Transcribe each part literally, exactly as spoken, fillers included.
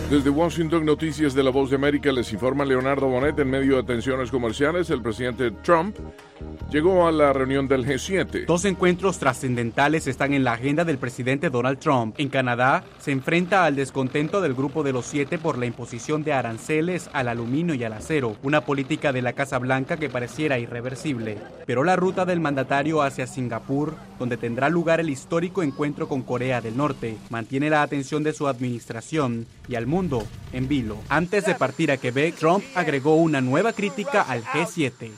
Desde Washington, Noticias de La Voz de América, les informa Leonardo Bonet. En medio de tensiones comerciales, el presidente Trump llegó a la reunión del G siete. Dos encuentros trascendentales están en la agenda del presidente Donald Trump. En Canadá, se enfrenta al descontento del Grupo de los Siete por la imposición de aranceles al aluminio y al acero, una política de la Casa Blanca que pareciera irreversible. Pero la ruta del mandatario hacia Singapur, donde tendrá lugar el histórico encuentro con Corea del Norte, mantiene la atención de su administración y al mundo en vilo. Antes de partir a Quebec, Trump agregó una nueva crítica al G siete.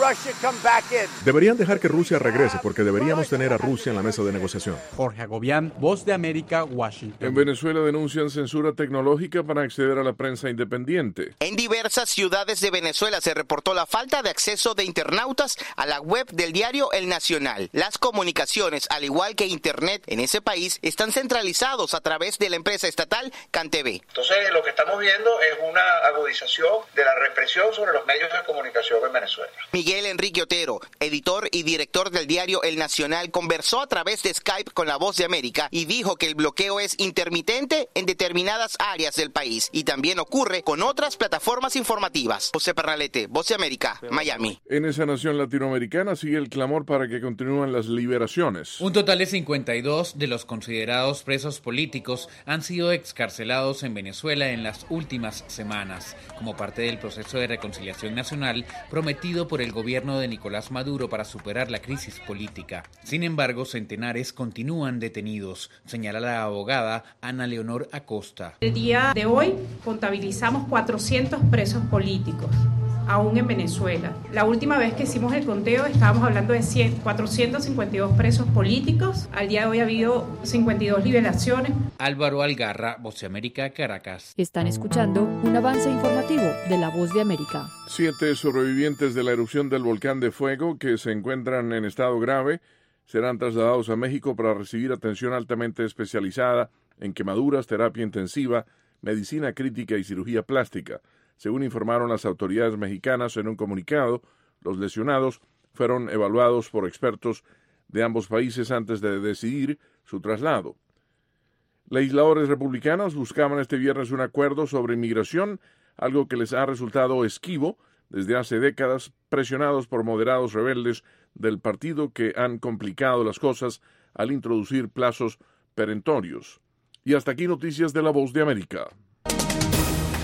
Deberían dejar que Rusia regrese porque deberíamos tener a Rusia en la mesa de negociación. Jorge Agobián, Voz de América, Washington. En Venezuela denuncian censura tecnológica para acceder a la prensa independiente. En diversas ciudades de Venezuela se reportó la falta de acceso de internautas a la web del diario El Nacional. Las comunicaciones, al igual que Internet en ese país, están centralizados a través de la empresa estatal CanTV. Entonces, lo que estamos viendo es una agudización de la represión sobre los medios de comunicación en Venezuela. Miguel Enrique Otero, editor y director del diario El Nacional, conversó a través de Skype con La Voz de América y dijo que el bloqueo es intermitente en determinadas áreas del país y también ocurre con otras plataformas informativas. José Pernalete, Voz de América, Miami. En esa nación latinoamericana sigue el clamor para que continúen las liberaciones. Un total de cincuenta y dos de los considerados presos políticos han sido excarcelados en Venezuela en las últimas semanas, como parte del proceso de reconciliación nacional prometido por el gobierno de Nicolás Maduro para superar la crisis política. Sin embargo, centenares continúan detenidos, señala la abogada Ana Leonor Acosta. El día de hoy contabilizamos cuatrocientos presos políticos, aún en Venezuela. La última vez que hicimos el conteo estábamos hablando de cien, cuatrocientos cincuenta y dos presos políticos. Al día de hoy ha habido cincuenta y dos liberaciones. Álvaro Algarra, Voz de América, Caracas. Están escuchando un avance informativo de La Voz de América. Siete sobrevivientes de la erupción del volcán de Fuego que se encuentran en estado grave serán trasladados a México para recibir atención altamente especializada en quemaduras, terapia intensiva, medicina crítica y cirugía plástica. Según informaron las autoridades mexicanas en un comunicado, los lesionados fueron evaluados por expertos de ambos países antes de decidir su traslado. Legisladores republicanos buscaban este viernes un acuerdo sobre inmigración, algo que les ha resultado esquivo desde hace décadas, presionados por moderados rebeldes del partido que han complicado las cosas al introducir plazos perentorios. Y hasta aquí noticias de La Voz de América.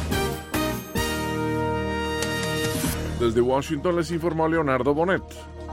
Desde Washington les informó Leonardo Bonet.